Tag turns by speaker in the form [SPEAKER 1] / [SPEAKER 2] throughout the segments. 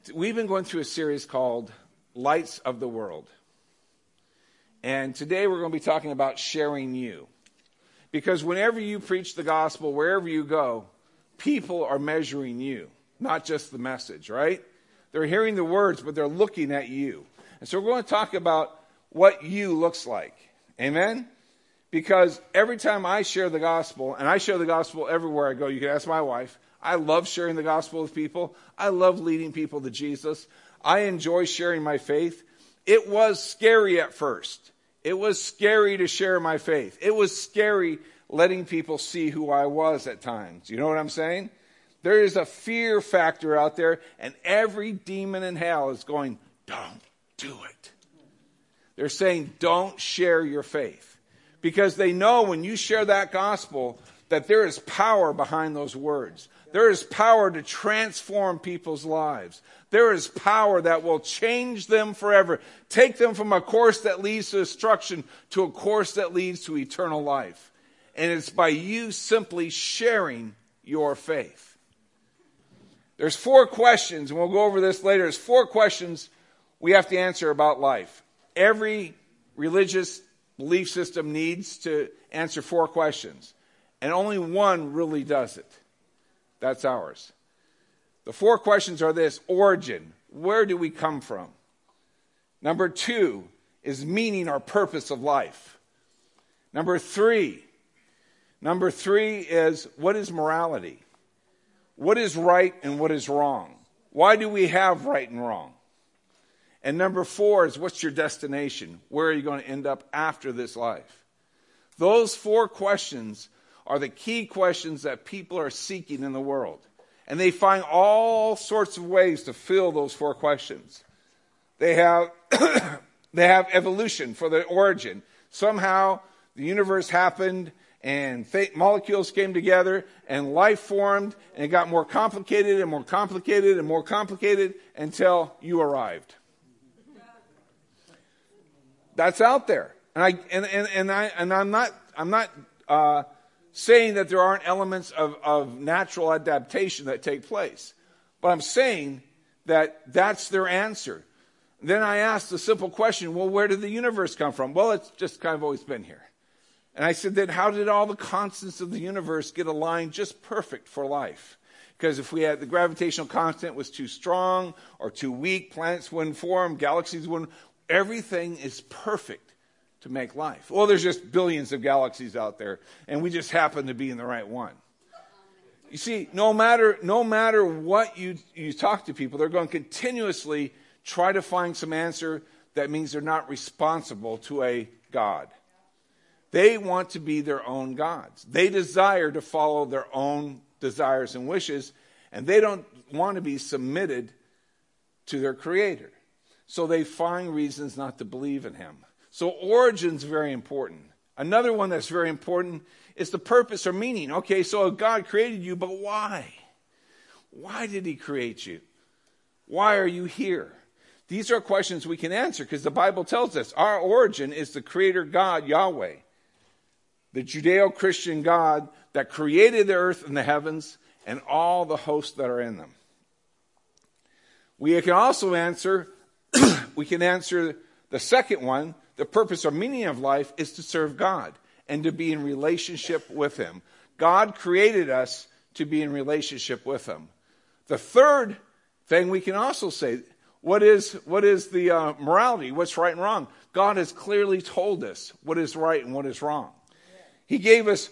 [SPEAKER 1] We've been going through a series called Lights of the World. And today we're going to be talking about sharing you. Because whenever you preach the gospel, wherever you go, people are measuring you, not just the message, right? They're hearing the words, but they're looking at you. And so we're going to talk about what you looks like. Amen? Because every time I share the gospel, and I share the gospel everywhere I go, you can ask my wife, I love sharing the gospel with people. I love leading people to Jesus. I enjoy sharing my faith. It was scary at first. It was scary to share my faith. It was scary letting people see who I was at times. You know what I'm saying? There is a fear factor out there, and every demon in hell is going, don't do it. They're saying, don't share your faith. Because they know when you share that gospel that there is power behind those words. There is power to transform people's lives. There is power that will change them forever. Take them from a course that leads to destruction to a course that leads to eternal life. And it's by you simply sharing your faith. There's 4 questions, and we'll go over this later. There's 4 questions we have to answer about life. Every religious belief system needs to answer 4 questions. And only one really does it. That's ours. The 4 questions are this: origin. Where do we come from? Number 2 is meaning or purpose of life. Number 3 is what is morality? What is right and what is wrong? Why do we have right and wrong? And number 4 is what's your destination? Where are you going to end up after this life? Those 4 questions are the key questions that people are seeking in the world. And they find all sorts of ways to fill those 4 questions. They have evolution for the origin. Somehow the universe happened and molecules came together and life formed, and it got more complicated and more complicated and more complicated until you arrived. That's out there. And I'm not saying that there aren't elements of natural adaptation that take place. But I'm saying that that's their answer. Then I asked the simple question, well, where did the universe come from? Well, it's just kind of always been here. And I said, then how did all the constants of the universe get aligned just perfect for life? Because if we had the gravitational constant was too strong or too weak, planets wouldn't form, galaxies wouldn't. Everything is perfect to make life. Well, there's just billions of galaxies out there, and we just happen to be in the right one. You see, no matter what you talk to people, they're going to continuously try to find some answer that means they're not responsible to a God. They want to be their own gods. They desire to follow their own desires and wishes, and they don't want to be submitted to their Creator. So they find reasons not to believe in Him. So origin's very important. Another one that's very important is the purpose or meaning. Okay, so God created you, but why? Why did He create you? Why are you here? These are questions we can answer because the Bible tells us our origin is the Creator God, Yahweh, the Judeo-Christian God that created the earth and the heavens and all the hosts that are in them. We can also answer, the second one. The purpose or meaning of life is to serve God and to be in relationship with Him. God created us to be in relationship with Him. The third thing we can also say, what is the morality? What's right and wrong? God has clearly told us what is right and what is wrong. He gave us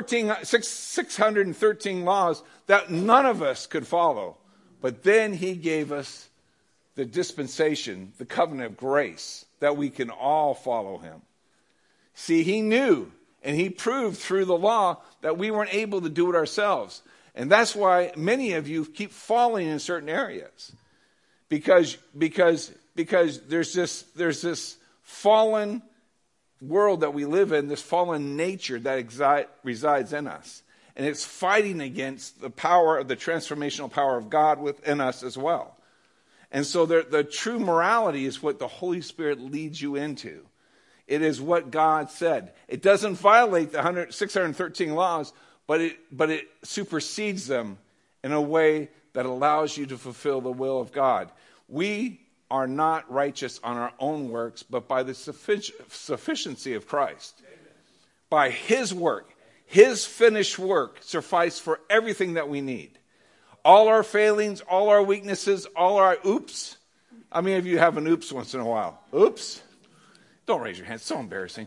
[SPEAKER 1] 613 laws that none of us could follow. But then He gave us the dispensation, the covenant of grace, that we can all follow Him. See, He knew and He proved through the law that we weren't able to do it ourselves. And that's why many of you keep falling in certain areas. Because there's this fallen world that we live in, this fallen nature that resides in us. And it's fighting against the power, the transformational power of God within us as well. And so the true morality is what the Holy Spirit leads you into. It is what God said. It doesn't violate the 613 laws, but it supersedes them in a way that allows you to fulfill the will of God. We are not righteous on our own works, but by the sufficiency of Christ. By his work, his finished work suffices for everything that we need. All our failings, all our weaknesses, all our oops. How many of you have an oops once in a while? Oops. Don't raise your hand. It's so embarrassing.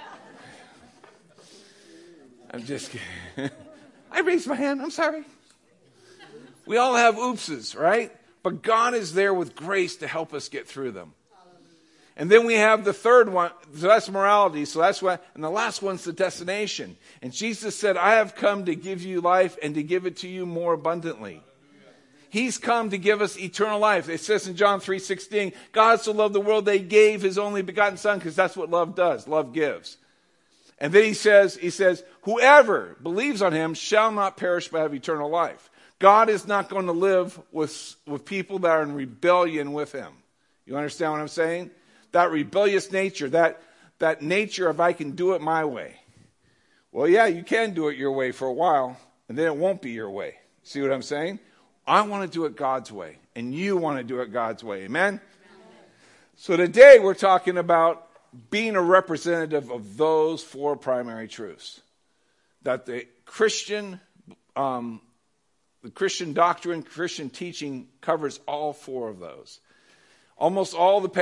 [SPEAKER 1] I'm just kidding. I raised my hand. I'm sorry. We all have oopses, right? But God is there with grace to help us get through them. And then we have the third one, so that's morality. So that's why, and the last one's the destination. And Jesus said, I have come to give you life and to give it to you more abundantly. He's come to give us eternal life. It says in John 3:16, God so loved the world that he gave his only begotten son, because that's what love does. Love gives. And then he says, whoever believes on him shall not perish but have eternal life. God is not going to live with people that are in rebellion with him. You understand what I'm saying? That rebellious nature, that nature of I can do it my way. Well, yeah, you can do it your way for a while, and then it won't be your way. See what I'm saying? I want to do it God's way, and you want to do it God's way. Amen? So today we're talking about being a representative of those four primary truths. That the Christian doctrine, Christian teaching covers all four of those. Almost all the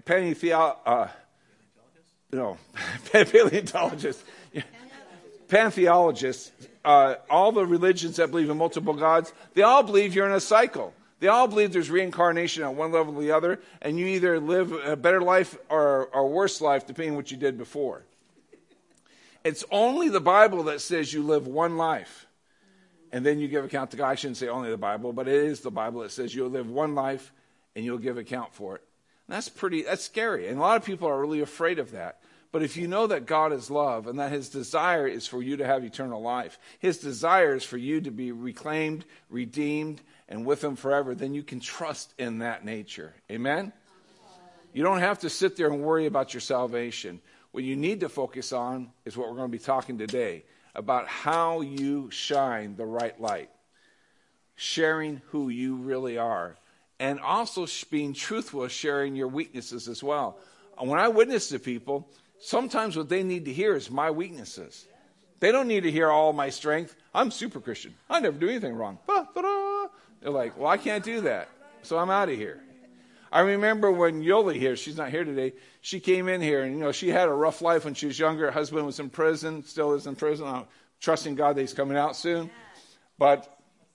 [SPEAKER 1] pantheologists, all the religions that believe in multiple gods, they all believe you're in a cycle. They all believe there's reincarnation at one level or the other, and you either live a better life or a worse life, depending on what you did before. It's only the Bible that says you live one life, and then you give account to God. I shouldn't say only the Bible, but it is the Bible that says you'll live one life, and you'll give account for it. And that's scary, and a lot of people are really afraid of that. But if you know that God is love and that his desire is for you to have eternal life, his desire is for you to be reclaimed, redeemed, and with him forever, then you can trust in that nature. Amen? You don't have to sit there and worry about your salvation. What you need to focus on is what we're going to be talking today, about how you shine the right light, sharing who you really are, and also being truthful, sharing your weaknesses as well. When I witness to people, sometimes what they need to hear is my weaknesses. They don't need to hear all my strength. I'm super Christian. I never do anything wrong. They're like, well, I can't do that, so I'm out of here. I remember when Yoli here, she's not here today, she came in here, and she had a rough life when she was younger. Her husband was in prison, still is in prison. I'm trusting God that he's coming out soon. But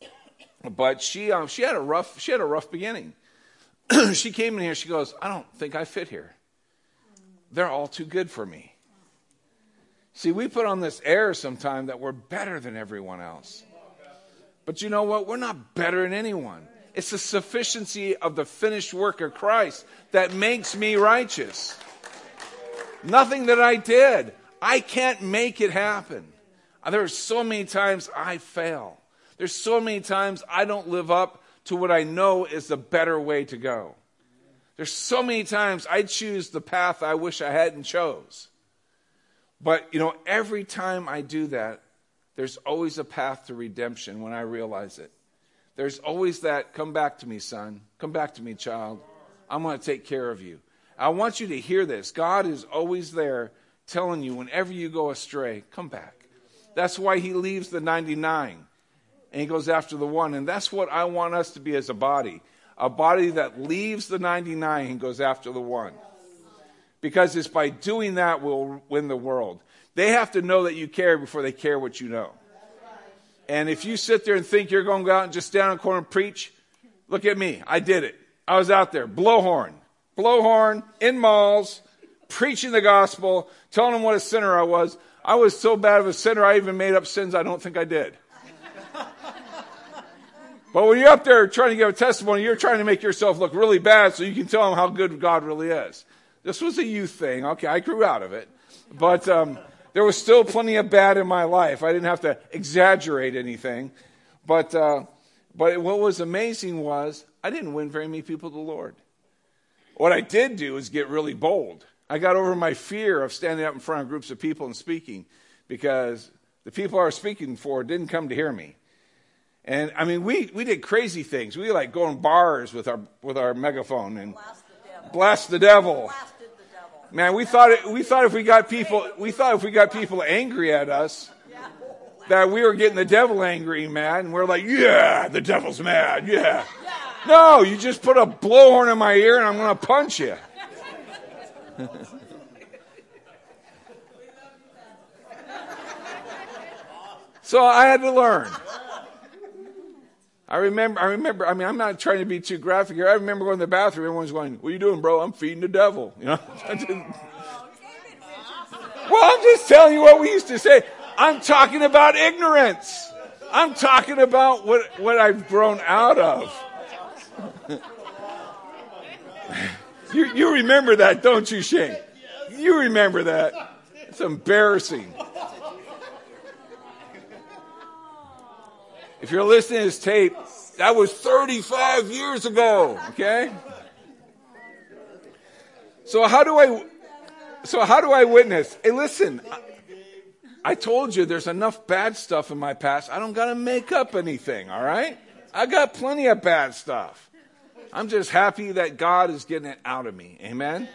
[SPEAKER 1] she had a rough beginning. She came in here, she goes, I don't think I fit here. They're all too good for me. See, we put on this air sometime that we're better than everyone else. But you know what? We're not better than anyone. It's the sufficiency of the finished work of Christ that makes me righteous. Nothing that I did. I can't make it happen. There are so many times I fail. There's so many times I don't live up to what I know is the better way to go. There's so many times I choose the path I wish I hadn't chose. But, every time I do that, there's always a path to redemption when I realize it. There's always that, come back to me, son. Come back to me, child. I'm going to take care of you. I want you to hear this. God is always there telling you whenever you go astray, come back. That's why he leaves the 99 and he goes after the one. And that's what I want us to be as a body that leaves the 99 and goes after the one. Because it's by doing that we'll win the world. They have to know that you care before they care what you know. And if you sit there and think you're going to go out and just stand on the corner and preach, look at me. I did it. I was out there, blowhorn, in malls, preaching the gospel, telling them what a sinner I was. I was so bad of a sinner, I even made up sins I don't think I did. But when you're up there trying to give a testimony, you're trying to make yourself look really bad so you can tell them how good God really is. This was a youth thing. Okay, I grew out of it. But there was still plenty of bad in my life. I didn't have to exaggerate anything. But what was amazing was I didn't win very many people to the Lord. What I did do is get really bold. I got over my fear of standing up in front of groups of people and speaking, because the people I was speaking for didn't come to hear me. And I mean, we did crazy things. We like go in bars with our megaphone and blast the devil. Man, we thought if we got people angry at us, that we were getting the devil angry, man. And we're like, yeah, the devil's mad, yeah. No, you just put a blowhorn in my ear and I'm going to punch you. So I had to learn. I remember, I mean, I'm not trying to be too graphic here. I remember going to the bathroom, everyone's going, what are you doing, bro? I'm feeding the devil. You know? Well, I'm just telling you what we used to say. I'm talking about ignorance. I'm talking about what I've grown out of. You remember that, don't you, Shane? You remember that. It's embarrassing. If you're listening to this tape, that was 35 years ago, okay? So how do I witness? Hey, listen, I told you there's enough bad stuff in my past. I don't got to make up anything, all right? I got plenty of bad stuff. I'm just happy that God is getting it out of me. Amen?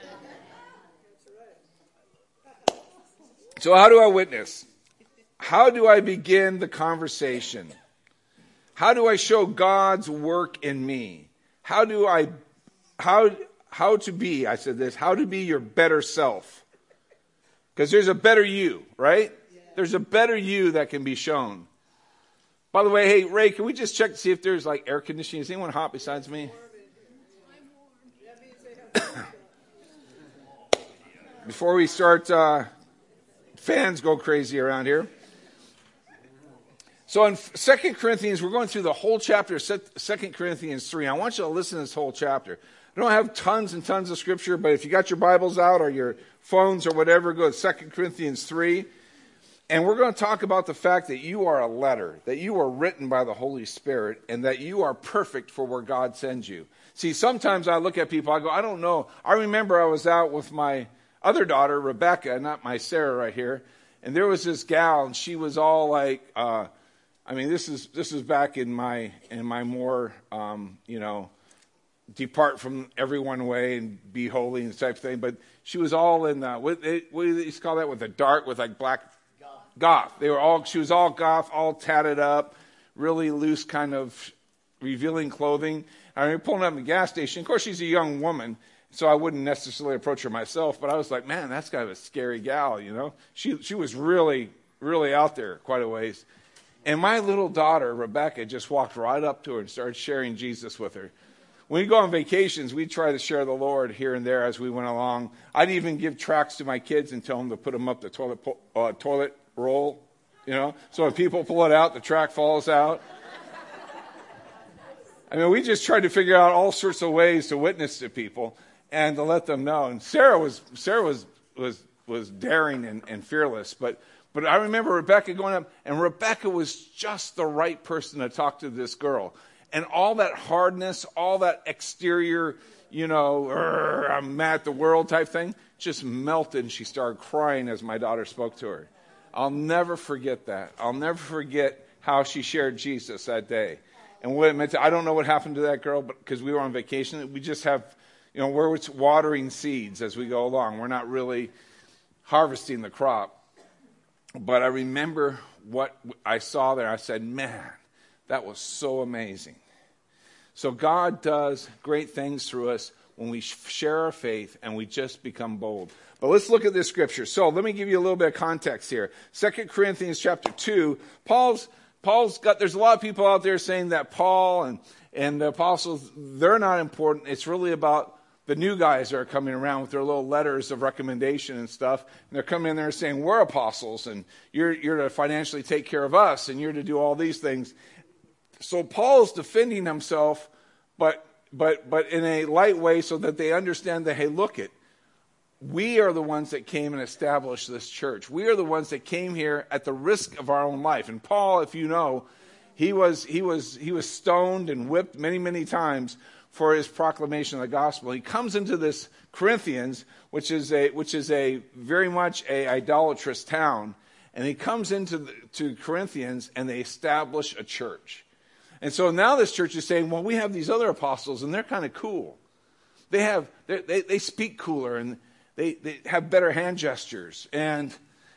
[SPEAKER 1] So how do I witness? How do I begin the conversation? How do I show God's work in me? How to be, I said this, how to be your better self. Because there's a better you, right? There's a better you that can be shown. By the way, hey, Ray, can we just check to see if there's like air conditioning? Is anyone hot besides me? Before we start, fans go crazy around here. So in 2 Corinthians, we're going through the whole chapter of 2 Corinthians 3. I want you to listen to this whole chapter. I don't have tons and tons of scripture, but if you got your Bibles out or your phones or whatever, go to 2 Corinthians 3. And we're going to talk about the fact that you are a letter, that you are written by the Holy Spirit, and that you are perfect for where God sends you. See, sometimes I look at people, I go, I don't know. I remember I was out with my other daughter, Rebecca, not my Sarah right here, and there was this gal, and she was all like, this is back in my more, depart from everyone way and be holy and type of thing. But she was all in what do they used to call that, with the dark, with like black goth. She was all goth, all tatted up, really loose kind of revealing clothing. I remember pulling up at the gas station. Of course, she's a young woman, so I wouldn't necessarily approach her myself. But I was like, man, that's kind of a scary gal, you know. She was really, really out there quite a ways. And my little daughter, Rebecca, just walked right up to her and started sharing Jesus with her. When we go on vacations, we try to share the Lord here and there as we went along. I'd even give tracts to my kids and tell them to put them up the toilet roll, you know. So when people pull it out, the tract falls out. I mean, we just tried to figure out all sorts of ways to witness to people and to let them know. And Sarah was daring and fearless, but I remember Rebecca going up, and Rebecca was just the right person to talk to this girl. And all that hardness, all that exterior, I'm mad at the world type thing, just melted, and she started crying as my daughter spoke to her. I'll never forget that. I'll never forget how she shared Jesus that day. And what it meant I don't know what happened to that girl, but because we were on vacation, we just have, we're watering seeds as we go along. We're not really harvesting the crop. But I remember what I saw there. I said, man, that was so amazing. So God does great things through us when we share our faith and we just become bold. But let's look at this scripture. So let me give you a little bit of context here. 2 Corinthians chapter 2, there's a lot of people out there saying that Paul and the apostles, they're not important. It's really about the new guys that are coming around with their little letters of recommendation and stuff. And they're coming in there saying, we're apostles, and you're to financially take care of us, and you're to do all these things. So Paul's defending himself, but in a light way so that they understand that, hey, look it. We are the ones that came and established this church. We are the ones that came here at the risk of our own life. And Paul, if you know, he was stoned and whipped many, many times for his proclamation of the gospel. He comes into this Corinthians, which is a very much a idolatrous town, and he comes into Corinthians and they establish a church. And so now this church is saying, well, we have these other apostles, and they're kind of cool. They speak cooler, and they have better hand gestures, and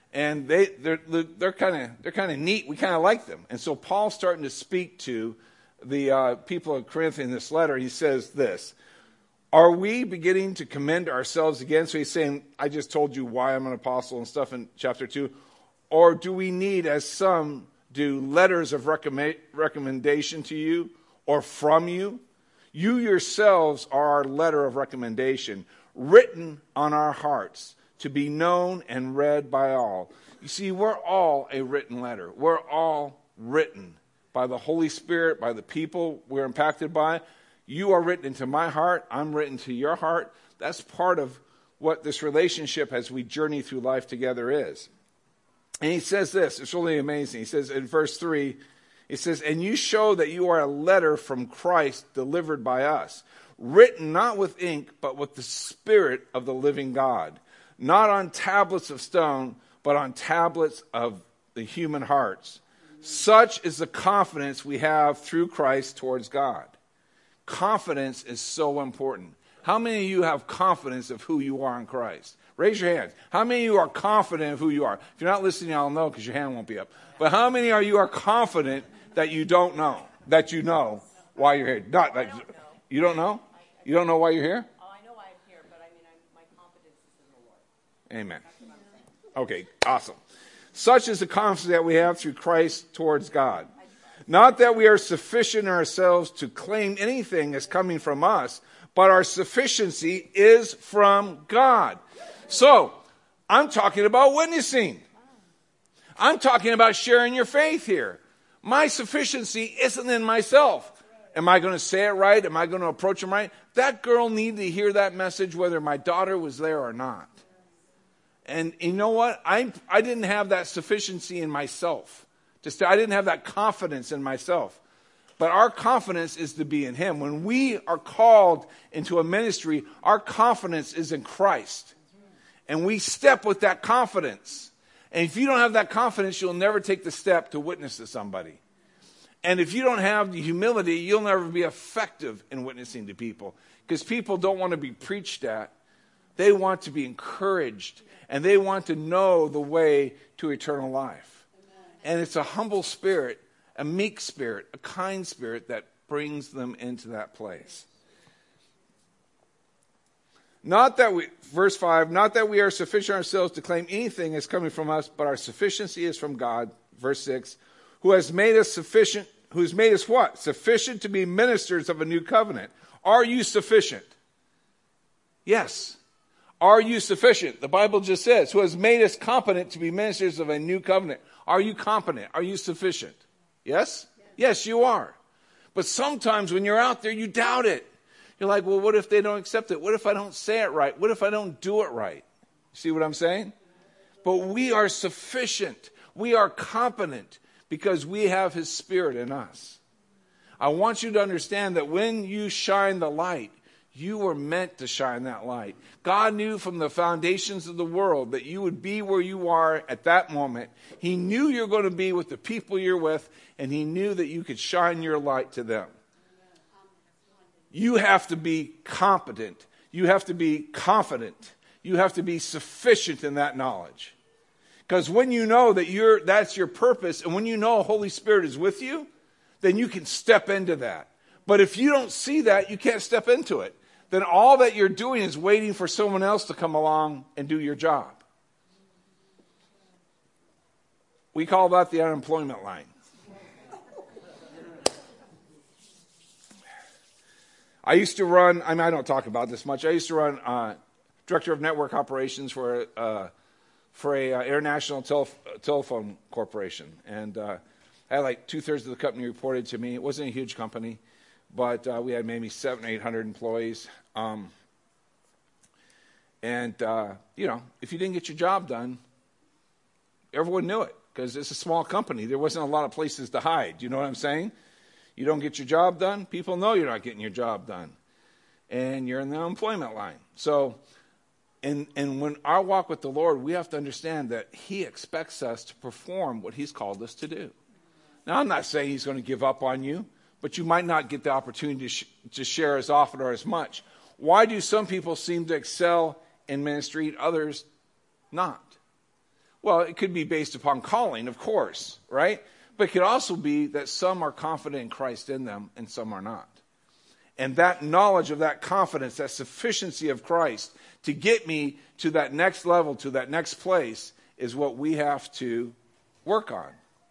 [SPEAKER 1] they're kind of neat. We kind of like them. And so Paul's starting to speak to the people of Corinth in this letter. He says this: are we beginning to commend ourselves again? So he's saying, I just told you why I'm an apostle and stuff in chapter 2. Or do we need, as some do, letters of recommendation to you or from you? You yourselves are our letter of recommendation, written on our hearts, to be known and read by all. You see, we're all a written letter. We're all written by the Holy Spirit, by the people we're impacted by. You are written into my heart. I'm written to your heart. That's part of what this relationship as we journey through life together is. And he says this, it's really amazing. He says in verse 3, it says, and you show that you are a letter from Christ delivered by us, written not with ink, but with the Spirit of the living God, not on tablets of stone, but on tablets of the human hearts. Such is the confidence we have through Christ towards God. Confidence is so important. How many of you have confidence of who you are in Christ? Raise your hands. How many of you are confident of who you are? If you're not listening, I'll know because your hand won't be up. But how many of you are confident that you don't know, that you know why you're here? You don't know? You don't know why you're here?
[SPEAKER 2] Oh, I know why I'm here, but I mean, my confidence is in the Lord.
[SPEAKER 1] Amen. Okay, awesome. Such is the confidence that we have through Christ towards God. Not that we are sufficient in ourselves to claim anything as coming from us, but our sufficiency is from God. So, I'm talking about witnessing. I'm talking about sharing your faith here. My sufficiency isn't in myself. Am I going to say it right? Am I going to approach him right? That girl needed to hear that message whether my daughter was there or not. And you know what? I didn't have that sufficiency in myself. I didn't have that confidence in myself. But our confidence is to be in him. When we are called into a ministry, our confidence is in Christ. And we step with that confidence. And if you don't have that confidence, you'll never take the step to witness to somebody. And if you don't have the humility, you'll never be effective in witnessing to people. Because people don't want to be preached at. They want to be encouraged. And they want to know the way to eternal life. And it's a humble spirit, a meek spirit, a kind spirit that brings them into that place. Verse 5, not that we are sufficient ourselves to claim anything as coming from us, but our sufficiency is from God. Verse 6, who has made us sufficient, who's made us what? Sufficient to be ministers of a new covenant. Are you sufficient? Yes. Are you sufficient? The Bible just says, who has made us competent to be ministers of a new covenant. Are you competent? Are you sufficient? Yes? Yes, you are. But sometimes when you're out there, you doubt it. You're like, well, what if they don't accept it? What if I don't say it right? What if I don't do it right? See what I'm saying? But we are sufficient. We are competent because we have his Spirit in us. I want you to understand that when you shine the light, you were meant to shine that light. God knew from the foundations of the world that you would be where you are at that moment. He knew you were going to be with the people you're with, and he knew that you could shine your light to them. You have to be competent. You have to be confident. You have to be sufficient in that knowledge. Because when you know that that's your purpose, and when you know Holy Spirit is with you, then you can step into that. But if you don't see that, you can't step into it. Then all that you're doing is waiting for someone else to come along and do your job. We call that the unemployment line. I used to run, I don't talk about this much. I used to run director of network operations for a international telephone corporation. And I had like 2/3 of the company reported to me. It wasn't a huge company, but we had maybe 700 or 800 employees. If you didn't get your job done, everyone knew it because it's a small company. There wasn't a lot of places to hide. You know what I'm saying? You don't get your job done, people know you're not getting your job done. And you're in the unemployment line. So, and when our walk with the Lord, we have to understand that he expects us to perform what he's called us to do. Now, I'm not saying he's going to give up on you, but you might not get the opportunity to share as often or as much. Why do some people seem to excel in ministry and others not? Well, it could be based upon calling, of course, right? But it could also be that some are confident in Christ in them and some are not. And that knowledge of that confidence, that sufficiency of Christ to get me to that next level, to that next place, is what we have to work on.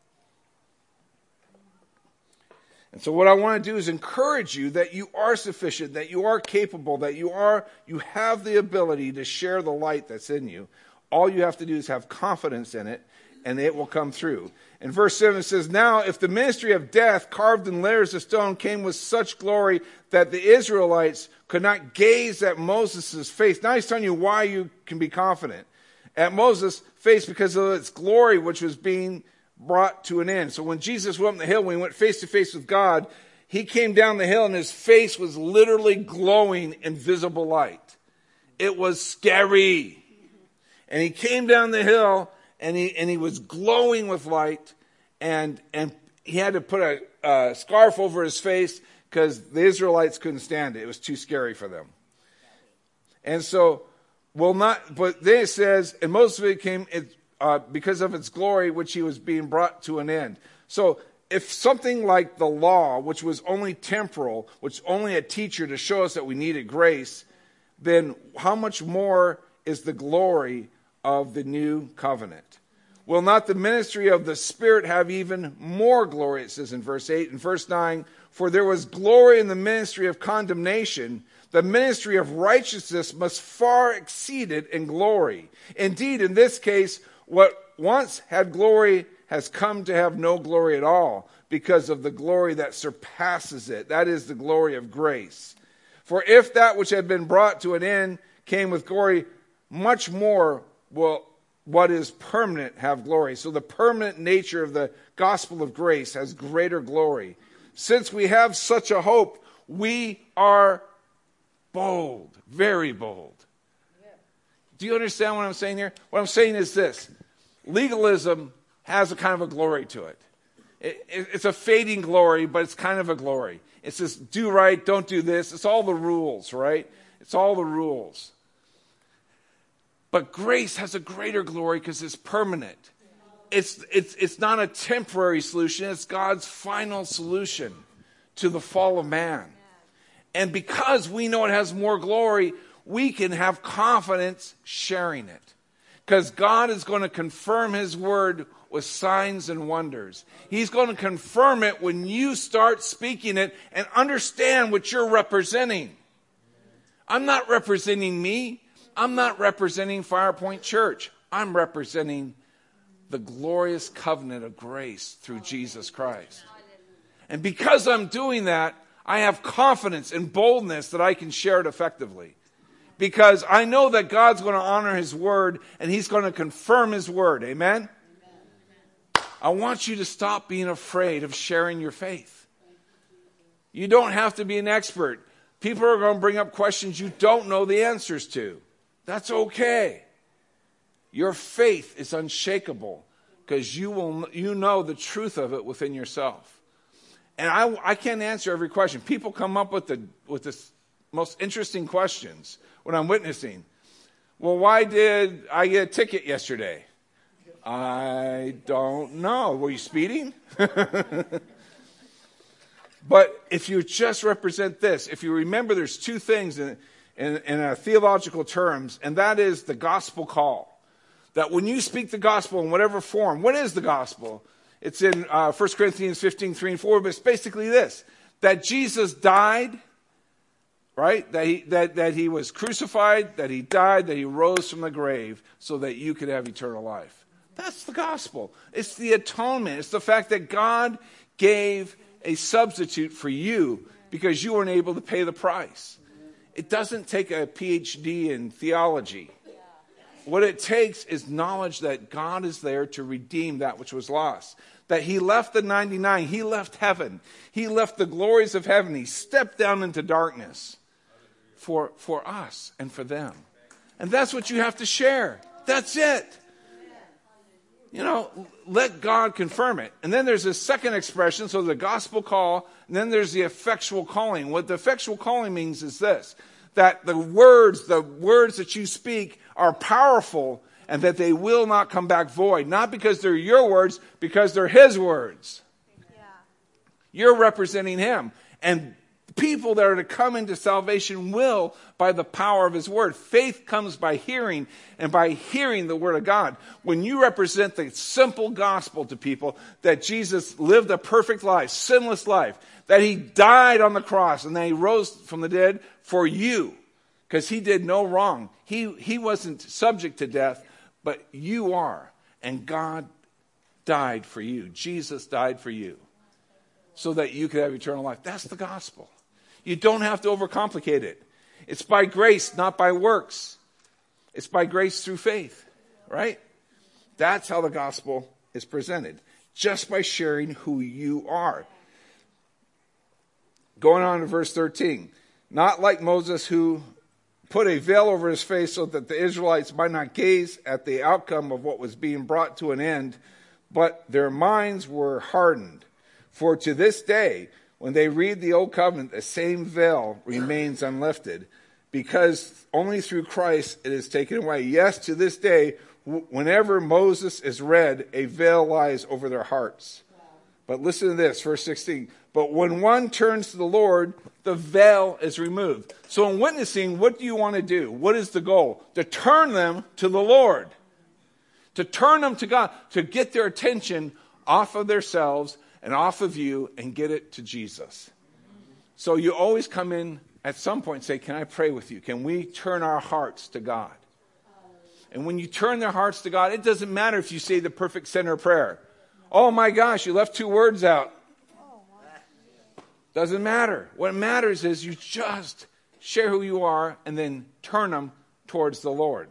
[SPEAKER 1] And so what I want to do is encourage you that you are sufficient, that you are capable, that you have the ability to share the light that's in you. All you have to do is have confidence in it, and it will come through. In verse 7 it says, "Now if the ministry of death, carved in layers of stone, came with such glory that the Israelites could not gaze at Moses' face." Now he's telling you why you can be confident. At Moses' face because of its glory which was being brought to an end. So when Jesus went up the hill, when he went face to face with God, he came down the hill and his face was literally glowing in visible light. It was scary. And he came down the hill and he was glowing with light, and he had to put a scarf over his face because the Israelites couldn't stand it. It was too scary for them. And so, but then it says, and most of it came because of its glory, which he was being brought to an end. So if something like the law, which was only temporal, which only a teacher to show us that we needed grace, then how much more is the glory of the new covenant? Will not the ministry of the Spirit have even more glory, it says in verse 8. In verse 9, "For there was glory in the ministry of condemnation. The ministry of righteousness must far exceed it in glory. Indeed, in this case, what once had glory has come to have no glory at all, because of the glory that surpasses it. That is the glory of grace. For if that which had been brought to an end came with glory, much more will what is permanent have glory." So the permanent nature of the gospel of grace has greater glory. Since we have such a hope, we are bold, very bold. Do you understand what I'm saying here? What I'm saying is this. Legalism has a kind of a glory to it. It's a fading glory, but it's kind of a glory. It's this do right, don't do this. It's all the rules, right? It's all the rules. But grace has a greater glory because it's permanent. It's not a temporary solution. It's God's final solution to the fall of man. And because we know it has more glory, we can have confidence sharing it. Because God is going to confirm his word with signs and wonders. He's going to confirm it when you start speaking it and understand what you're representing. I'm not representing me. I'm not representing Firepoint Church. I'm representing the glorious covenant of grace through Jesus Christ. And because I'm doing that, I have confidence and boldness that I can share it effectively. Because I know that God's going to honor his word and he's going to confirm his word. Amen? I want you to stop being afraid of sharing your faith. You don't have to be an expert. People are going to bring up questions you don't know the answers to. That's okay. Your faith is unshakable because you know the truth of it within yourself. And I can't answer every question. People come up with the most interesting questions when I'm witnessing. Well, why did I get a ticket yesterday? I don't know. Were you speeding? But if you just represent this, if you remember there's two things in theological terms, and that is the gospel call. That when you speak the gospel in whatever form, what is the gospel? It's in 1 Corinthians 15, 3 and 4, but it's basically this. That Jesus died, right? That he was crucified, that he died, that he rose from the grave so that you could have eternal life. That's the gospel. It's the atonement. It's the fact that God gave a substitute for you because you weren't able to pay the price. It doesn't take a PhD in theology. What it takes is knowledge that God is there to redeem that which was lost. That he left the 99. He left heaven. He left the glories of heaven. He stepped down into darkness for us and for them. And that's what you have to share. That's it. let God confirm it. And then there's a second expression, so the gospel call, and then there's the effectual calling. What the effectual calling means is this, that the words that you speak are powerful and that they will not come back void. Not because they're your words, because they're his words. Yeah. You're representing him. And people that are to come into salvation will by the power of his word. Faith comes by hearing, and by hearing the word of God. When you represent the simple gospel to people, that Jesus lived a perfect life, sinless life, that he died on the cross and then he rose from the dead for you, because he did no wrong. He wasn't subject to death, but you are. And God died for you. Jesus died for you so that you could have eternal life. That's the gospel. You don't have to overcomplicate it. It's by grace, not by works. It's by grace through faith, right? That's how the gospel is presented, just by sharing who you are. Going on to verse 13. Not like Moses, who put a veil over his face so that the Israelites might not gaze at the outcome of what was being brought to an end, but their minds were hardened. For to this day, when they read the Old Covenant, the same veil remains unlifted, because only through Christ it is taken away. Yes, to this day, whenever Moses is read, a veil lies over their hearts. But listen to this, verse 16. But when one turns to the Lord, the veil is removed. So in witnessing, what do you want to do? What is the goal? To turn them to the Lord. To turn them to God. To get their attention off of themselves and off of you and get it to Jesus. So you always come in at some point and say, can I pray with you? Can we turn our hearts to God? And when you turn their hearts to God, it doesn't matter if you say the perfect sinner prayer. Oh my gosh, you left 2 words out. Doesn't matter. What matters is you just share who you are and then turn them towards the Lord.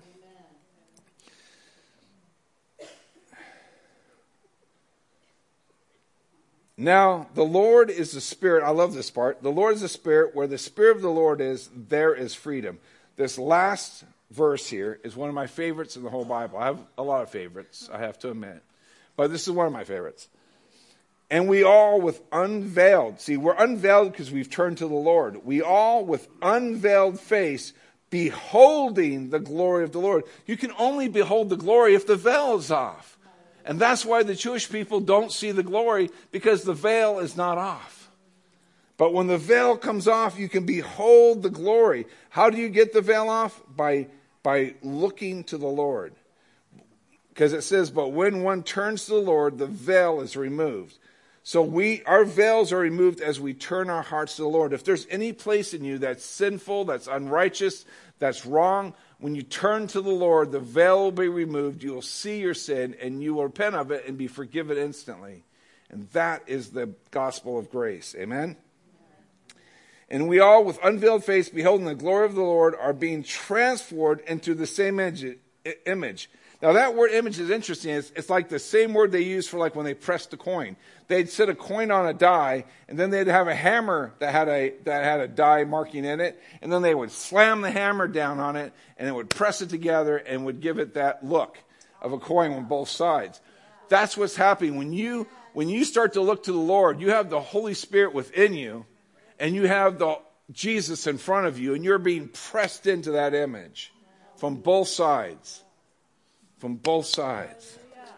[SPEAKER 1] Now, the Lord is the Spirit. I love this part. The Lord is the Spirit. Where the Spirit of the Lord is, there is freedom. This last verse here is one of my favorites in the whole Bible. I have a lot of favorites, I have to admit. But this is one of my favorites. And we all with unveiled, see, we're unveiled because we've turned to the Lord. We all with unveiled face, beholding the glory of the Lord. You can only behold the glory if the veil is off. And that's why the Jewish people don't see the glory, because the veil is not off. But when the veil comes off, you can behold the glory. How do you get the veil off? By looking to the Lord. Because it says, but when one turns to the Lord, the veil is removed. So our veils are removed as we turn our hearts to the Lord. If there's any place in you that's sinful, that's unrighteous, that's wrong, when you turn to the Lord, the veil will be removed. You will see your sin and you will repent of it and be forgiven instantly. And that is the gospel of grace. Amen? And we all, with unveiled face, beholding the glory of the Lord, are being transformed into the same image. Now that word image is interesting. It's like the same word they use for like when they pressed a coin. They'd set a coin on a die, and then they'd have a hammer that had a die marking in it, and then they would slam the hammer down on it, and it would press it together and would give it that look of a coin on both sides. That's what's happening. When you start to look to the Lord, you have the Holy Spirit within you, and you have the Jesus in front of you, and you're being pressed into that image from both sides. From both sides.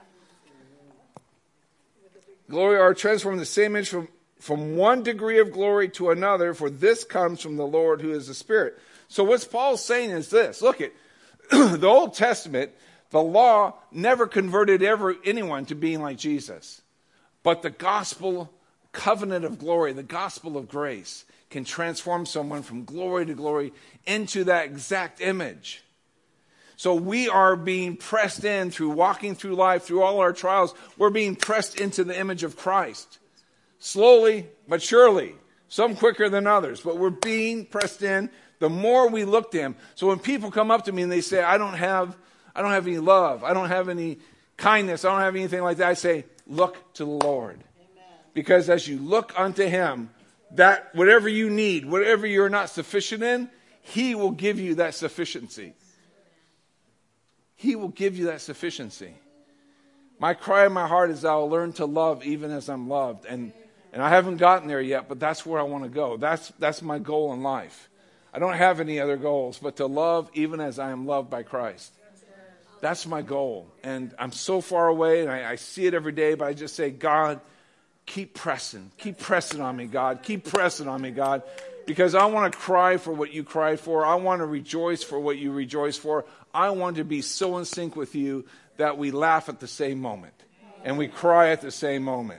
[SPEAKER 1] Glory are transformed in the same image from one degree of glory to another, for this comes from the Lord who is the Spirit. So what Paul's saying is this. Look at the Old Testament, the law never converted anyone to being like Jesus. But the gospel covenant of glory, the gospel of grace, can transform someone from glory to glory into that exact image. So we are being pressed in through walking through life, through all our trials. We're being pressed into the image of Christ. Slowly, but surely. Some quicker than others. But we're being pressed in the more we look to Him. So when people come up to me and they say, I don't have any love. I don't have any kindness. I don't have anything like that. I say, look to the Lord. Amen. Because as you look unto Him, that whatever you need, whatever you're not sufficient in, He will give you that sufficiency. He will give you that sufficiency. My cry in my heart is that I'll learn to love even as I'm loved. And I haven't gotten there yet, but that's where I want to go. That's my goal in life. I don't have any other goals, but to love even as I am loved by Christ. That's my goal. And I'm so far away, and I see it every day, but I just say, God, keep pressing. Keep pressing on me, God. Keep pressing on me, God. Because I want to cry for what you cry for. I want to rejoice for what you rejoice for. I want to be so in sync with you that we laugh at the same moment. And we cry at the same moment.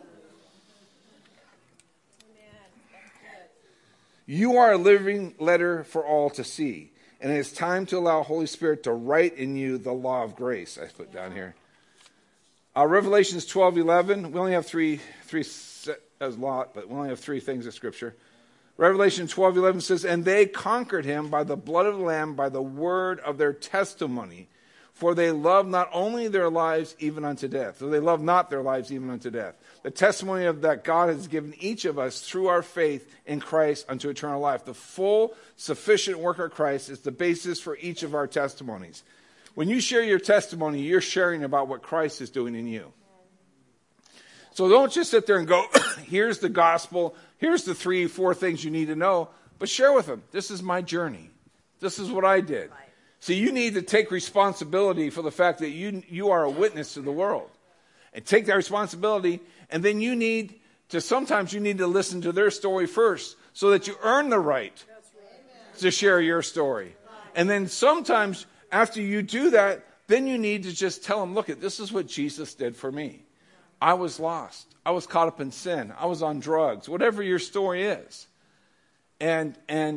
[SPEAKER 1] You are a living letter for all to see. And it is time to allow Holy Spirit to write in you the law of grace. I put down here. Revelations 12:11. We only have three. That's a lot, but we only have three things of Scripture. Revelation 12:11 says, and they conquered him by the blood of the Lamb, by the word of their testimony. For they love not only their lives even unto death. So they love not their lives even unto death. The testimony of that God has given each of us through our faith in Christ unto eternal life. The full, sufficient work of Christ is the basis for each of our testimonies. When you share your testimony, you're sharing about what Christ is doing in you. So don't just sit there and go, here's the gospel, here's the 3-4 things you need to know, but share with them. This is my journey. This is what I did. So you need to take responsibility for the fact that you are a witness to the world. And take that responsibility, and then sometimes you need to listen to their story first so that you earn the right to share your story. And then sometimes after you do that, then you need to just tell them, look, this is what Jesus did for me. I was lost. I was caught up in sin. I was on drugs, whatever your story is. And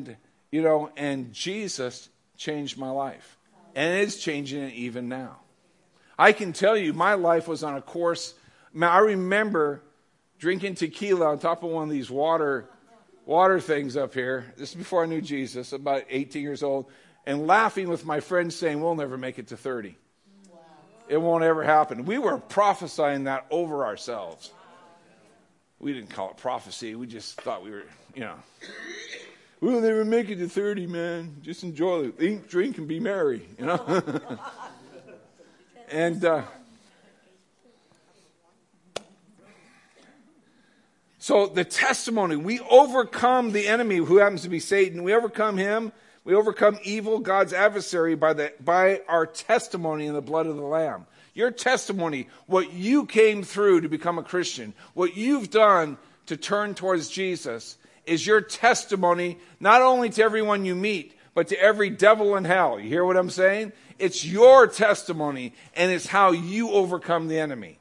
[SPEAKER 1] Jesus changed my life. And it is changing it even now. I can tell you my life was on a course. I remember drinking tequila on top of one of these water things up here. This is before I knew Jesus, about 18 years old. And laughing with my friends saying, we'll never make it to 30. Wow. It won't ever happen. We were prophesying that over ourselves. We didn't call it prophecy. We just thought we were, we'll never make it to 30, man. Just enjoy it. Eat, drink, and be merry, And so the testimony, we overcome the enemy who happens to be Satan. We overcome him. We overcome evil, God's adversary, by our testimony in the blood of the Lamb. Your testimony, what you came through to become a Christian, what you've done to turn towards Jesus, is your testimony not only to everyone you meet, but to every devil in hell. You hear what I'm saying? It's your testimony, and it's how you overcome the enemy.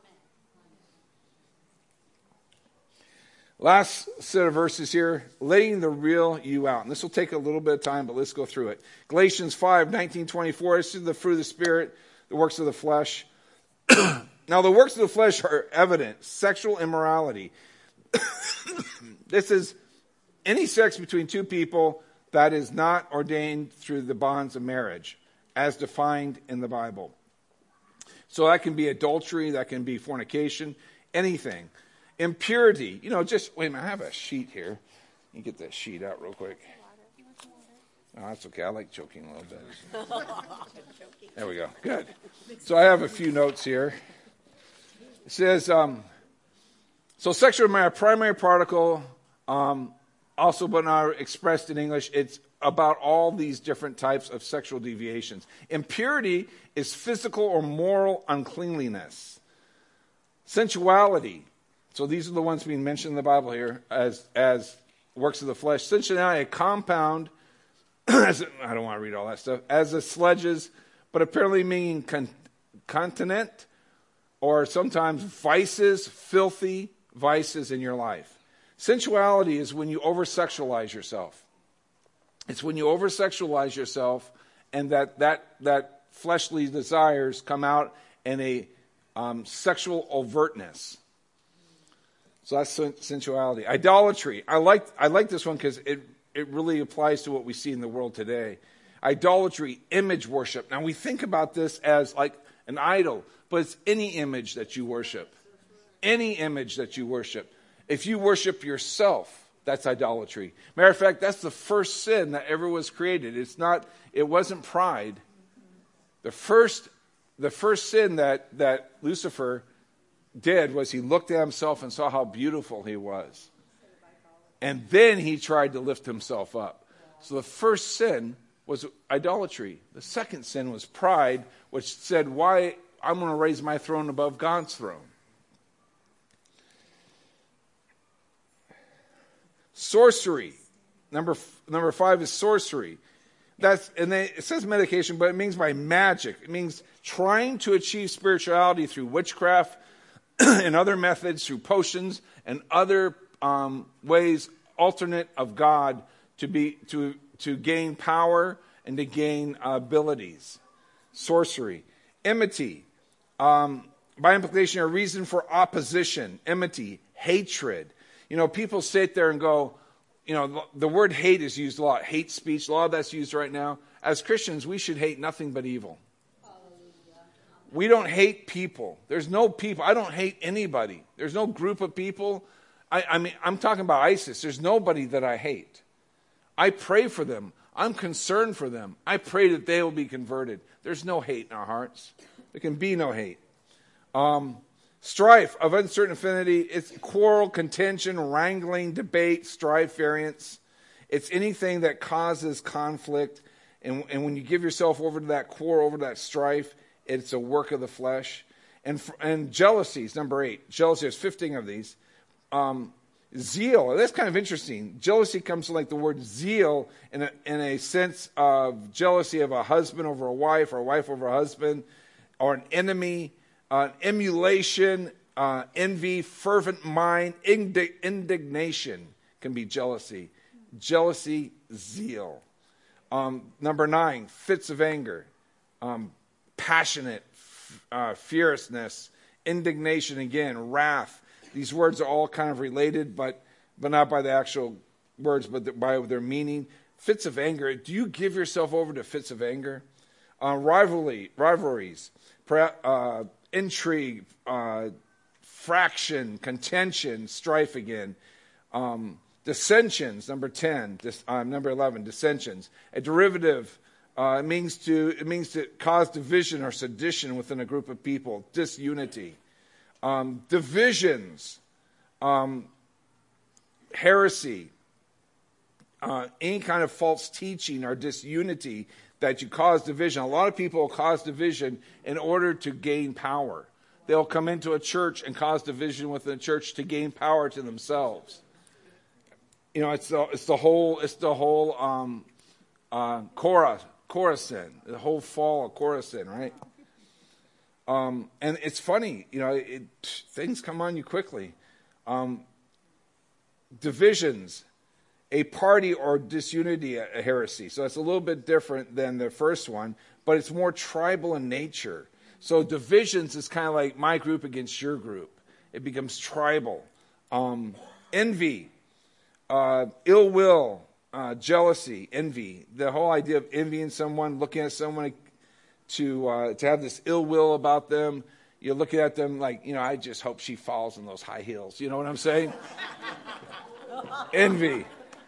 [SPEAKER 1] Last set of verses here, letting the real you out. And this will take a little bit of time, but let's go through it. Galatians 5:19-24, this is the fruit of the Spirit, the works of the flesh. Now the works of the flesh are evident. Sexual immorality. This is any sex between two people that is not ordained through the bonds of marriage, as defined in the Bible. So that can be adultery, that can be fornication, anything. Impurity, just, wait a minute, I have a sheet here. You get that sheet out real quick. Oh, that's okay. I like choking a little bit. There we go. Good. So I have a few notes here. It says, so sexual primary particle, also but not expressed in English, it's about all these different types of sexual deviations. Impurity is physical or moral uncleanliness. Sensuality. So these are the ones being mentioned in the Bible here as works of the flesh. Sensuality, a compound, I don't want to read all that stuff, as the sledges, but apparently meaning continent, or sometimes vices, filthy vices in your life. Sensuality is when you over-sexualize yourself. It's when you over-sexualize yourself and that fleshly desires come out in a sexual overtness. So that's sensuality. Idolatry. I like this one because it really applies to what we see in the world today. Idolatry, image worship. Now we think about this as like an idol, but it's any image that you worship. Any image that you worship. If you worship yourself, that's idolatry. Matter of fact, that's the first sin that ever was created. It wasn't pride. The first the first sin that Lucifer did was he looked at himself and saw how beautiful he was. And then he tried to lift himself up. So the first sin was idolatry. The second sin was pride, which said, why I'm going to raise my throne above God's throne. Sorcery. Number 5 is sorcery. It says medication, but it means by magic. It means trying to achieve spirituality through witchcraft and other methods, through potions and other ways alternate of God to gain power and to gain abilities. Sorcery. Enmity. By implication, a reason for opposition. Enmity. Hatred. People sit there and go, the word hate is used a lot. Hate speech, a lot of that's used right now. As Christians, we should hate nothing but evil. We don't hate people. There's no people. I don't hate anybody. There's no group of people. I mean, I'm talking about ISIS. There's nobody that I hate. I pray for them. I'm concerned for them. I pray that they will be converted. There's no hate in our hearts. There can be no hate. Strife of uncertain affinity. It's quarrel, contention, wrangling, debate, strife, variance. It's anything that causes conflict. And when you give yourself over to that quarrel, over to that strife, it's a work of the flesh. And jealousies, number 8. Jealousy, there's 15 of these. Zeal, that's kind of interesting. Jealousy comes from like the word zeal in a sense of jealousy of a husband over a wife, or a wife over a husband, or an enemy, emulation, envy, fervent mind, indignation can be jealousy. Jealousy, zeal. Number 9, fits of anger, passionate, fierceness, indignation again, wrath. These words are all kind of related, but not by the actual words, but by their meaning. Fits of anger. Do you give yourself over to fits of anger? Rivalries, intrigue, fraction, contention, strife again. Dissensions, number 10. Number 11, dissensions. A derivative. It means to cause division or sedition within a group of people. Disunity. Divisions, heresy, any kind of false teaching or disunity that you cause division. A lot of people cause division in order to gain power. They'll come into a church and cause division within the church to gain power to themselves. It's the whole Chorazin, the whole fall of Chorazin, right? And it's funny, things come on you quickly. Divisions, a party or disunity, a heresy. So it's a little bit different than the first one, but it's more tribal in nature. So divisions is kind of like my group against your group. It becomes tribal. Envy, ill will, jealousy, envy. The whole idea of envying someone, looking at someone to have this ill will about them. You're looking at them like, I just hope she falls in those high heels. You know what I'm saying? Envy.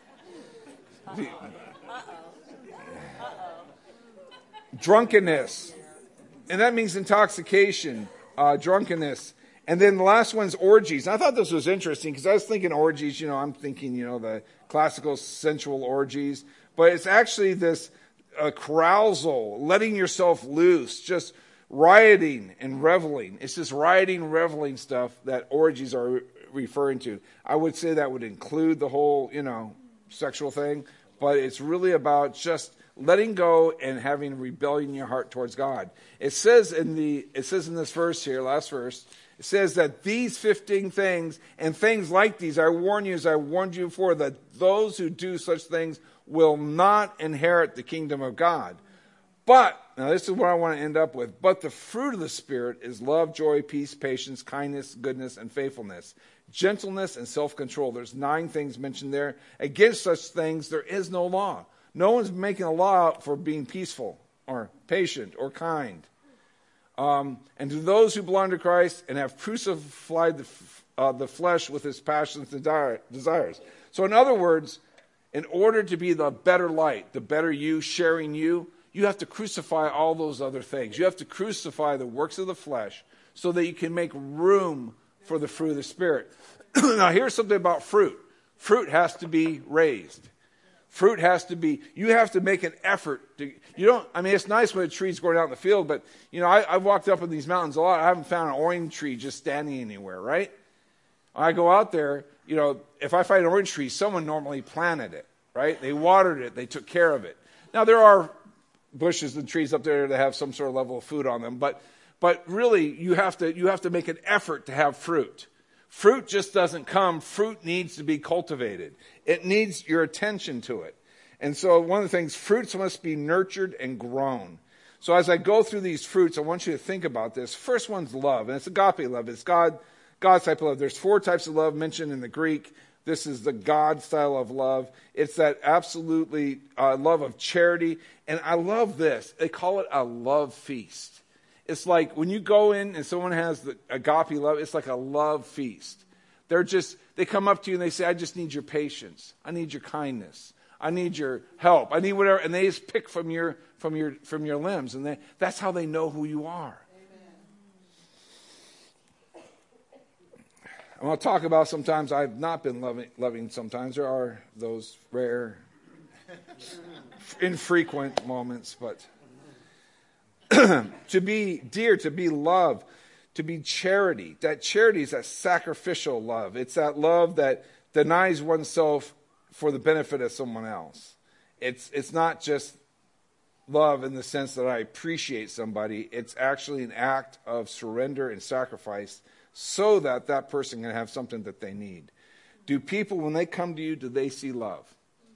[SPEAKER 1] Drunkenness. And that means intoxication, drunkenness. And then the last one's orgies. And I thought this was interesting because I was thinking orgies, I'm thinking, the classical sensual orgies. But it's actually this carousal, letting yourself loose, just rioting and reveling. It's this rioting, reveling stuff that orgies are referring to. I would say that would include the whole, sexual thing, but it's really about just letting go and having rebellion in your heart towards God. It says in this verse here, last verse, it says that these 15 things and things like these, I warn you as I warned you before, that those who do such things will not inherit the kingdom of God. But, now this is what I want to end up with, but the fruit of the Spirit is love, joy, peace, patience, kindness, goodness, and faithfulness, gentleness, and self-control. There's 9 things mentioned there. Against such things, there is no law. No one's making a law for being peaceful or patient or kind. And to those who belong to Christ and have crucified the flesh with its passions and desires. So in other words, in order to be the better light, the better you, sharing you, you have to crucify all those other things. You have to crucify the works of the flesh so that you can make room for the fruit of the Spirit. Now, here's something about fruit. Fruit has to be raised. Fruit has to be, you have to make an effort. It's nice when a tree's growing out in the field, but, I've walked up in these mountains a lot. I haven't found an orange tree just standing anywhere, right? When I go out there, if I find an orange tree, someone normally planted it, right? They watered it. They took care of it. Now, there are bushes and trees up there that have some sort of level of food on them, but really, you have to make an effort to have fruit. Fruit just doesn't come. Fruit needs to be cultivated. It needs your attention to it. And so one of the things, fruits must be nurtured and grown. So as I go through these fruits, I want you to think about this. First one's love, and it's agape love. It's God's type of love. There's 4 types of love mentioned in the Greek. This is the God style of love. It's that absolutely love of charity. And I love this. They call it a love feast. It's like when you go in and someone has the agape love, it's like a love feast. They come up to you and they say, I just need your patience. I need your kindness. I need your help. I need whatever. And they just pick from your limbs. And that's how they know who you are. Amen. I want to talk about sometimes I've not been loving sometimes. There are those rare, infrequent moments, but to be dear, to be love, to be charity. That charity is that sacrificial love. It's that love that denies oneself for the benefit of someone else. It's not just love in the sense that I appreciate somebody. It's actually an act of surrender and sacrifice so that that person can have something that they need. Do people, when they come to you, do they see love?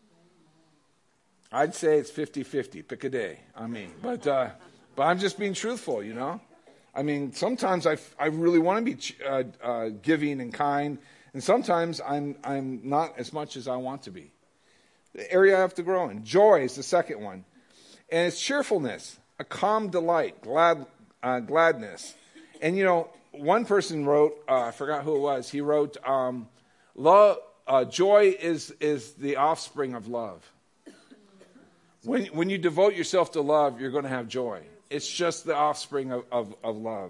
[SPEAKER 1] I'd say it's 50-50. Pick a day. But I'm just being truthful, sometimes I really want to be giving and kind, and sometimes I'm not as much as I want to be. The area I have to grow in. Joy is the second one. And it's cheerfulness, a calm delight, gladness. And, one person wrote, I forgot who it was, he wrote, joy is the offspring of love. When you devote yourself to love, you're going to have joy. It's just the offspring of love.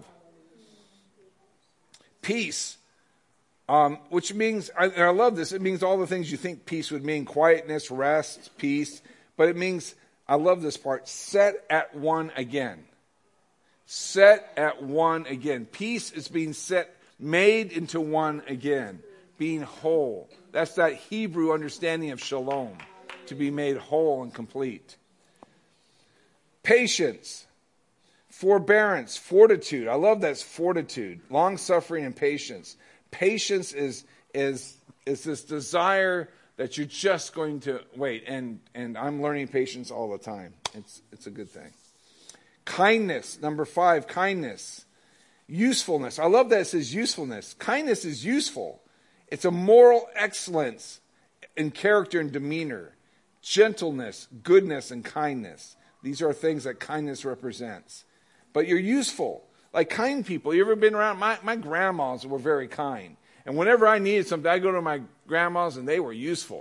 [SPEAKER 1] Peace, which means, and I love this, it means all the things you think peace would mean. Quietness, rest, peace. But it means, I love this part, set at one again. Set at one again. Peace is being made into one again. Being whole. That's that Hebrew understanding of shalom. To be made whole and complete. Patience. Forbearance, fortitude. I love that fortitude. Long-suffering and patience. Patience is this desire that you're just going to wait. And I'm learning patience all the time. It's a good thing. Kindness, number 5, kindness. Usefulness. I love that it says usefulness. Kindness is useful. It's a moral excellence in character and demeanor. Gentleness, goodness, and kindness. These are things that kindness represents. But you're useful. Like kind people. You ever been around? My grandmas were very kind. And whenever I needed something, I go to my grandmas and they were useful.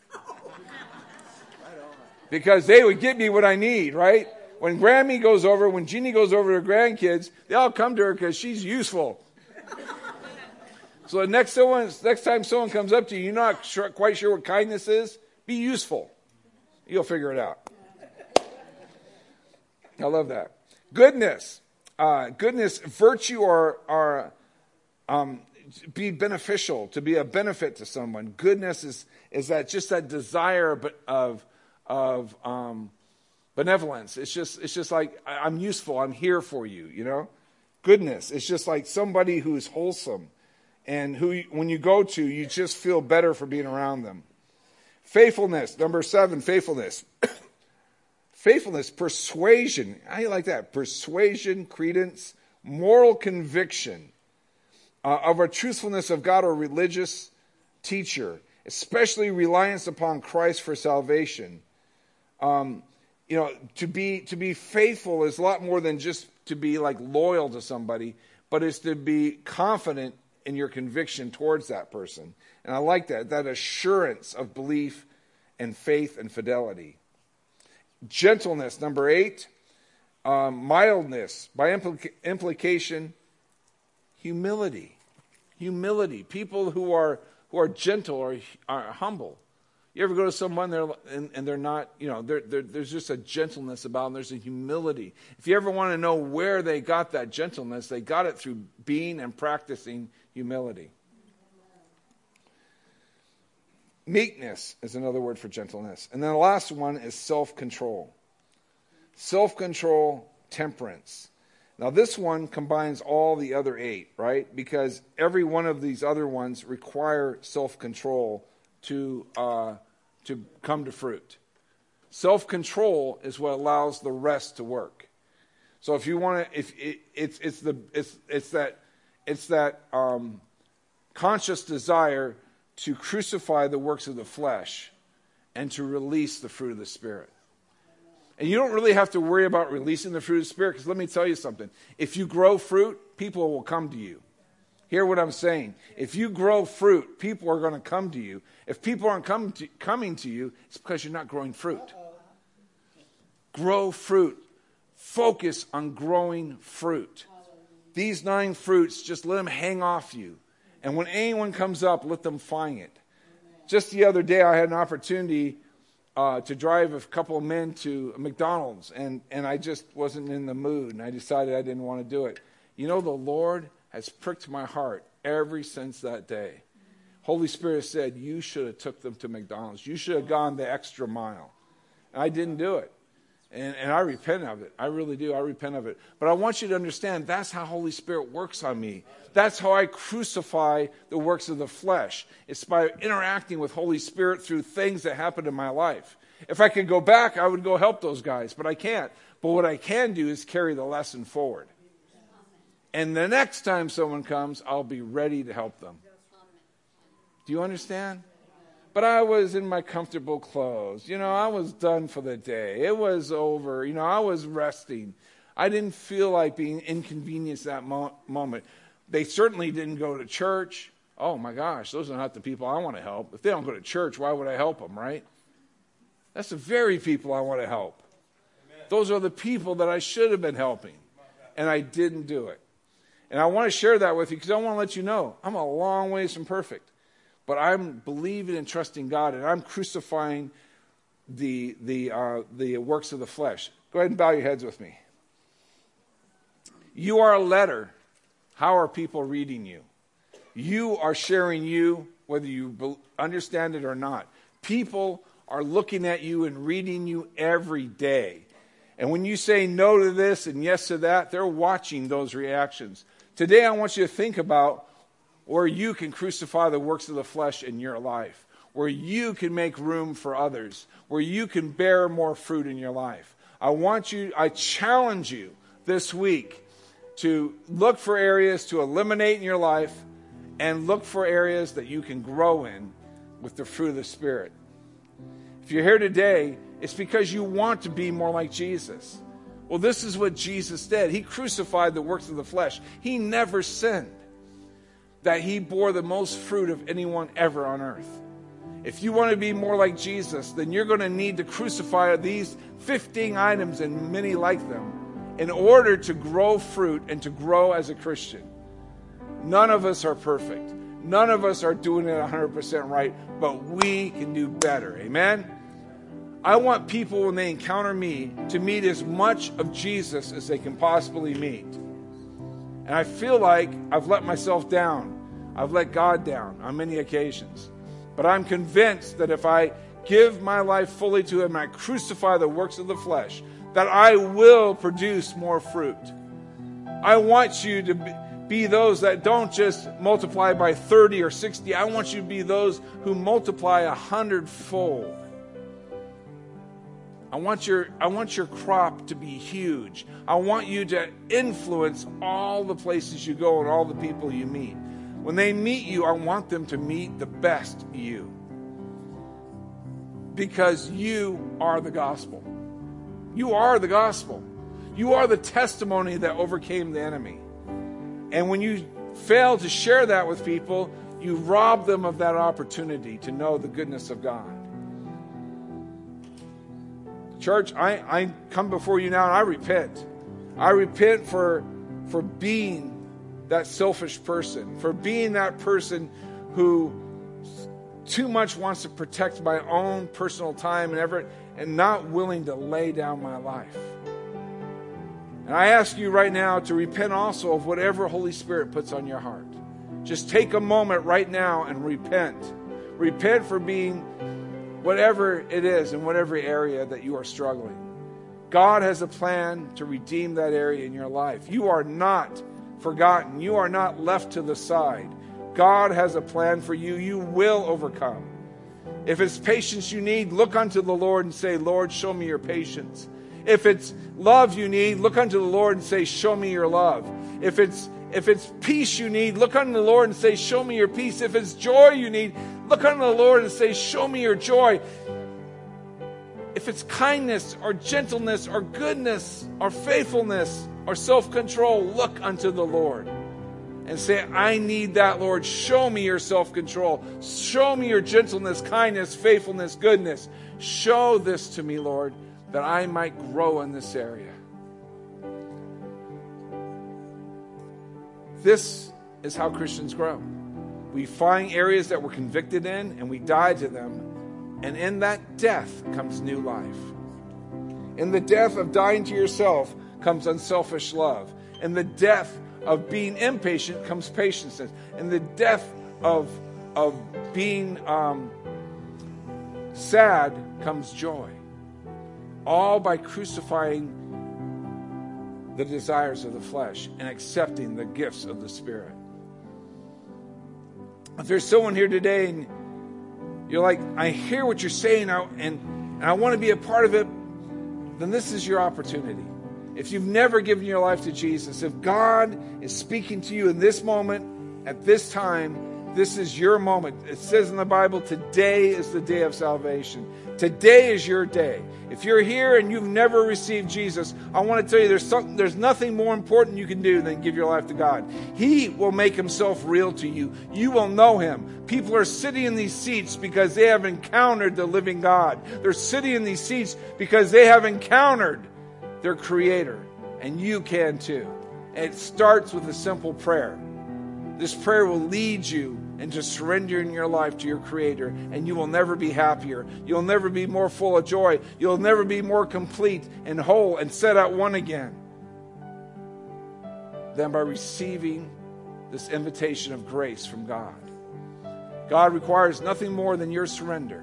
[SPEAKER 1] Because they would get me what I need, right? When Grammy goes over, when Jeannie goes over to her grandkids, they all come to her because she's useful. So the next time someone comes up to you, you're not quite sure what kindness is, be useful. You'll figure it out. I love that. Goodness. Virtue or be beneficial, to be a benefit to someone. Goodness is that just that desire of benevolence. It's just like I'm useful. I'm here for you. Goodness. It's just like somebody who's wholesome, and who when you go to, you just feel better for being around them. Faithfulness. Number 7. Faithfulness. Faithfulness, persuasion. How do you like that? Persuasion, credence, moral conviction of a truthfulness of God or religious teacher, especially reliance upon Christ for salvation. To be faithful is a lot more than just to be like loyal to somebody, but it's to be confident in your conviction towards that person. And I like that assurance of belief and faith and fidelity. Gentleness, number 8. Mildness, by implication, humility. Humility. People who are gentle or are humble. You ever go to someone and they're not, there's just a gentleness about them. There's a humility. If you ever want to know where they got that gentleness, they got it through being and practicing humility. Meekness is another word for gentleness. And then the last one is self-control. Self-control, temperance. Now this one combines all the other 8, right? Because every one of these other ones require self-control to come to fruit. Self-control is what allows the rest to work. So if you want to, it's that conscious desire to crucify the works of the flesh and to release the fruit of the Spirit. And you don't really have to worry about releasing the fruit of the Spirit, because let me tell you something. If you grow fruit, people will come to you. Hear what I'm saying. If you grow fruit, people are going to come to you. If people aren't coming to you, it's because you're not growing fruit. Grow fruit. Focus on growing fruit. These 9 fruits, just let them hang off you. And when anyone comes up, let them find it. Just the other day, I had an opportunity to drive a couple of men to McDonald's, and I just wasn't in the mood, and I decided I didn't want to do it. The Lord has pricked my heart ever since that day. Holy Spirit said, you should have took them to McDonald's. You should have gone the extra mile. And I didn't do it. And I repent of it. I really do. I repent of it. But I want you to understand that's how Holy Spirit works on me. That's how I crucify the works of the flesh. It's by interacting with Holy Spirit through things that happen in my life. If I could go back, I would go help those guys, but I can't. But what I can do is carry the lesson forward. And the next time someone comes, I'll be ready to help them. Do you understand? But I was in my comfortable clothes. I was done for the day. It was over. I was resting. I didn't feel like being inconvenienced that moment. They certainly didn't go to church. Oh my gosh, those are not the people I want to help. If they don't go to church, why would I help them, right? That's the very people I want to help. Amen. Those are the people that I should have been helping. And I didn't do it. And I want to share that with you because I want to let you know I'm a long ways from perfect. But I'm believing and trusting God, and I'm crucifying the works of the flesh. Go ahead and bow your heads with me. You are a letter. How are people reading you? You are sharing you, whether you understand it or not. People are looking at you and reading you every day. And when you say no to this and yes to that, they're watching those reactions. Today I want you to think about where you can crucify the works of the flesh in your life, where you can make room for others, where you can bear more fruit in your life. I challenge you this week to look for areas to eliminate in your life and look for areas that you can grow in with the fruit of the Spirit. If you're here today, it's because you want to be more like Jesus. Well, this is what Jesus did. He crucified the works of the flesh. He never sinned. That he bore the most fruit of anyone ever on earth. If you want to be more like Jesus, then you're going to need to crucify these 15 items and many like them in order to grow fruit and to grow as a Christian. None of us are perfect. None of us are doing it 100% right, but we can do better. Amen? I want people, when they encounter me, to meet as much of Jesus as they can possibly meet. And I feel like I've let myself down. I've let God down on many occasions. But I'm convinced that if I give my life fully to Him, I crucify the works of the flesh, that I will produce more fruit. I want you to be those that don't just multiply by 30 or 60. I want you to be those who multiply 100-fold. I want your crop to be huge. I want you to influence all the places you go and all the people you meet. When they meet you, I want them to meet the best you. Because you are the gospel. You are the gospel. You are the testimony that overcame the enemy. And when you fail to share that with people, you rob them of that opportunity to know the goodness of God. Church, Church, I come before you now and I repent. I repent for being that selfish person, for being that person who too much wants to protect my own personal time and effort and not willing to lay down my life. And I ask you right now to repent also of whatever Holy Spirit puts on your heart. Just take a moment right now and repent. Repent for being whatever it is in whatever area that you are struggling. God has a plan to redeem that area in your life. You are not forgotten. You are not left to the side. God has a plan for you. You will overcome. If it's patience you need, look unto the Lord and say, Lord, show me your patience. If it's love you need, look unto the Lord and say, show me your love. If it's peace you need, look unto the Lord and say, show me your peace. If it's joy you need, look unto the Lord and say, show me your joy. If it's kindness or gentleness or goodness or faithfulness or self-control, look unto the Lord and say, I need that, Lord. Show me your self-control. Show me your gentleness, kindness, faithfulness, goodness. Show this to me, Lord, that I might grow in this area. This is how Christians grow. We find areas that we're convicted in and we die to them. And in that death comes new life. In the death of dying to yourself comes unselfish love. In the death of being impatient comes patience. In the death of being sad comes joy. All by crucifying the desires of the flesh and accepting the gifts of the Spirit. If there's someone here today and you're like, I hear what you're saying and I want to be a part of it, then this is your opportunity. If you've never given your life to Jesus, if God is speaking to you in this moment, at this time, this is your moment. It says in the Bible, today is the day of salvation. Today is your day. If you're here and you've never received Jesus, I want to tell you there's nothing more important you can do than give your life to God. He will make himself real to you. You will know him. People are sitting in these seats because they have encountered the living God. They're sitting in these seats because they have encountered their Creator. And you can too. And it starts with a simple prayer. This prayer will lead you into surrendering your life to your Creator, and you will never be happier. You'll never be more full of joy. You'll never be more complete and whole and set at one again than by receiving this invitation of grace from God. God requires nothing more than your surrender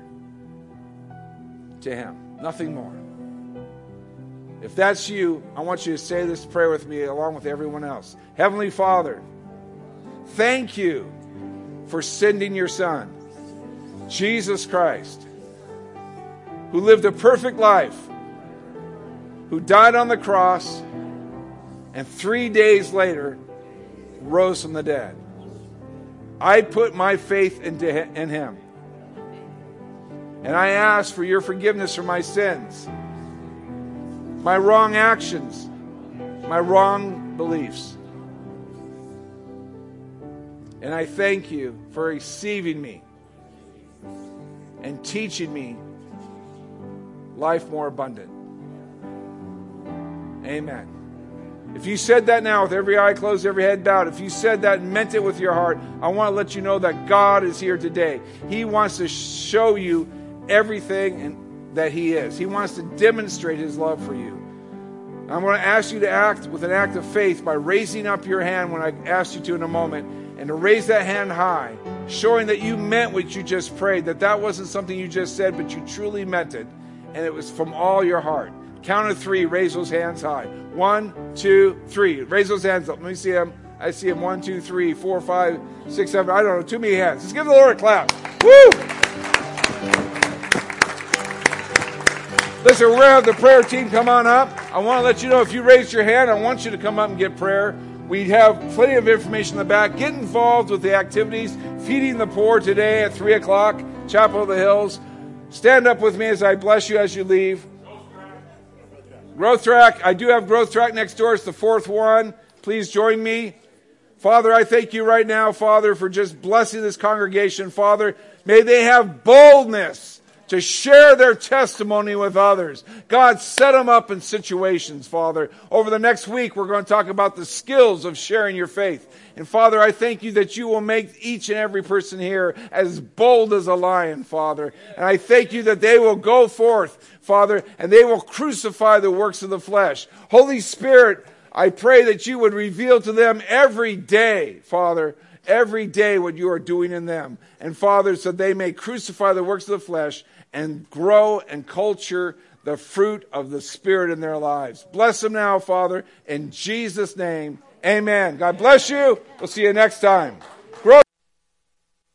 [SPEAKER 1] to Him. Nothing more. If that's you, I want you to say this prayer with me along with everyone else. Heavenly Father, thank you for sending your Son, Jesus Christ, who lived a perfect life, who died on the cross, and 3 days later rose from the dead. I put my faith in Him. And I ask for your forgiveness for my sins, my wrong actions, my wrong beliefs. And I thank you for receiving me and teaching me life more abundant. Amen. If you said that now with every eye closed, every head bowed, if you said that and meant it with your heart, I want to let you know that God is here today. He wants to show you everything that He is. He wants to demonstrate His love for you. I'm going to ask you to act with an act of faith by raising up your hand when I ask you to in a moment, and to raise that hand high, showing that you meant what you just prayed, that wasn't something you just said, but you truly meant it, and it was from all your heart. Count of 3, raise those hands high. 1, 2, 3. Raise those hands up. Let me see them. I see them. 1, 2, 3, 4, 5, 6, 7. I don't know. Too many hands. Let's give the Lord a clap. Woo! Listen, we're going to have the prayer team come on up. I want to let you know, if you raised your hand, I want you to come up and get prayer. We have plenty of information in the back. Get involved with the activities. Feeding the Poor today at 3 o'clock, Chapel of the Hills. Stand up with me as I bless you as you leave. Growth Track. I do have Growth Track next door. It's the 4th one. Please join me. Father, I thank you right now, Father, for just blessing this congregation. Father, may they have boldness to share their testimony with others. God, set them up in situations, Father. Over the next week, we're going to talk about the skills of sharing your faith. And Father, I thank you that you will make each and every person here as bold as a lion, Father. And I thank you that they will go forth, Father, and they will crucify the works of the flesh. Holy Spirit, I pray that you would reveal to them every day, Father, every day what you are doing in them. And Father, so they may crucify the works of the flesh and grow and culture the fruit of the Spirit in their lives. Bless them now, Father, in Jesus' name. Amen. God bless you. We'll see you next time. Grow